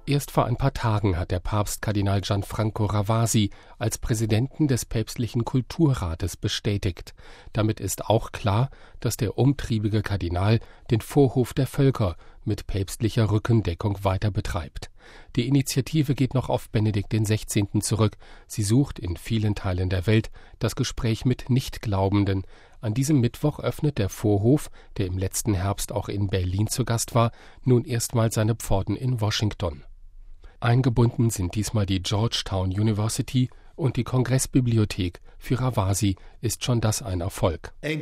Erst vor ein paar Tagen hat der Papst Kardinal Gianfranco Ravasi als Präsidenten des päpstlichen Kulturrates bestätigt. Damit ist auch klar, dass der umtriebige Kardinal den Vorhof der Völker mit päpstlicher Rückendeckung weiter betreibt. Die Initiative geht noch auf Benedikt XVI. Zurück. Sie sucht in vielen Teilen der Welt das Gespräch mit Nichtglaubenden. An diesem Mittwoch öffnet der Vorhof, der im letzten Herbst auch in Berlin zu Gast war, nun erstmals seine Pforten in Washington. Eingebunden sind diesmal die Georgetown University und die Kongressbibliothek. Für Ravasi ist schon das ein Erfolg. Es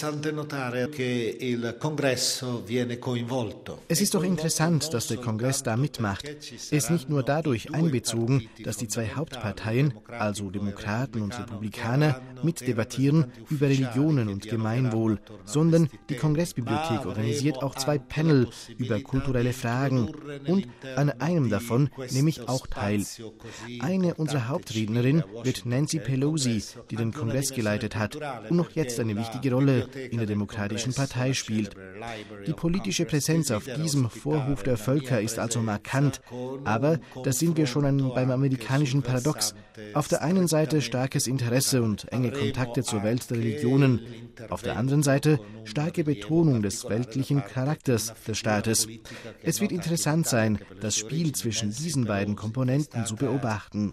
ist doch interessant, dass der Kongress da mitmacht. Er ist nicht nur dadurch einbezogen, dass die zwei Hauptparteien, also Demokraten und Republikaner, mitdebattieren über Religionen und Gemeinwohl, sondern die Kongressbibliothek organisiert auch zwei Panel über kulturelle Fragen und an einem davon nehme ich auch teil. Eine unserer Hauptrednerinnen wird Nancy Pelosi, die den Kongress geleitet hat und noch jetzt eine wichtige Rolle in der Demokratischen Partei spielt. Die politische Präsenz auf diesem Vorhof der Völker ist also markant, aber da sind wir schon beim amerikanischen Paradox. Auf der einen Seite starkes Interesse und enge Kontakte zur Welt der Religionen, auf der anderen Seite starke Betonung des weltlichen Charakters des Staates. Es wird interessant sein, das Spiel zwischen diesen beiden Komponenten zu beobachten.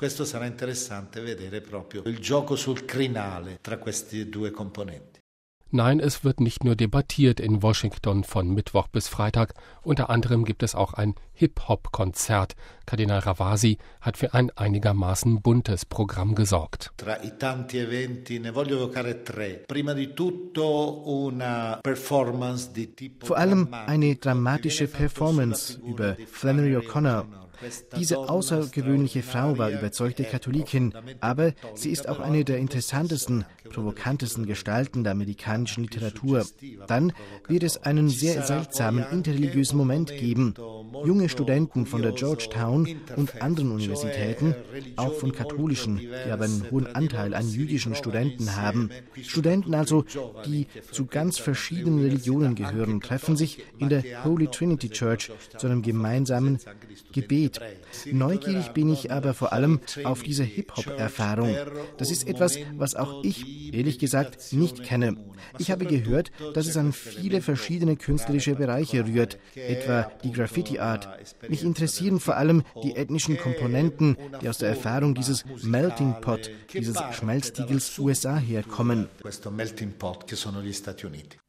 Nein, es wird nicht nur debattiert in Washington von Mittwoch bis Freitag. Unter anderem gibt es auch ein Hip-Hop-Konzert. Kardinal Ravasi hat für ein einigermaßen buntes Programm gesorgt. Vor allem eine dramatische Performance über Flannery O'Connor. Diese außergewöhnliche Frau war überzeugte Katholikin, aber sie ist auch eine der interessantesten, provokantesten Gestalten der amerikanischen Literatur. Dann wird es einen sehr seltsamen interreligiösen Moment geben. Junge Studenten von der Georgetown und anderen Universitäten, auch von katholischen, die aber einen hohen Anteil an jüdischen Studenten haben. Studenten also, die zu ganz verschiedenen Religionen gehören, treffen sich in der Holy Trinity Church zu einem gemeinsamen Gebet. Neugierig bin ich aber vor allem auf diese Hip-Hop-Erfahrung. Das ist etwas, was auch ich, ehrlich gesagt, nicht kenne. Ich habe gehört, dass es an viele verschiedene künstlerische Bereiche rührt, etwa die Graffiti-Art. Mich interessieren vor allem die ethnischen Komponenten, die aus der Erfahrung dieses Melting Pot, dieses Schmelztiegels USA herkommen.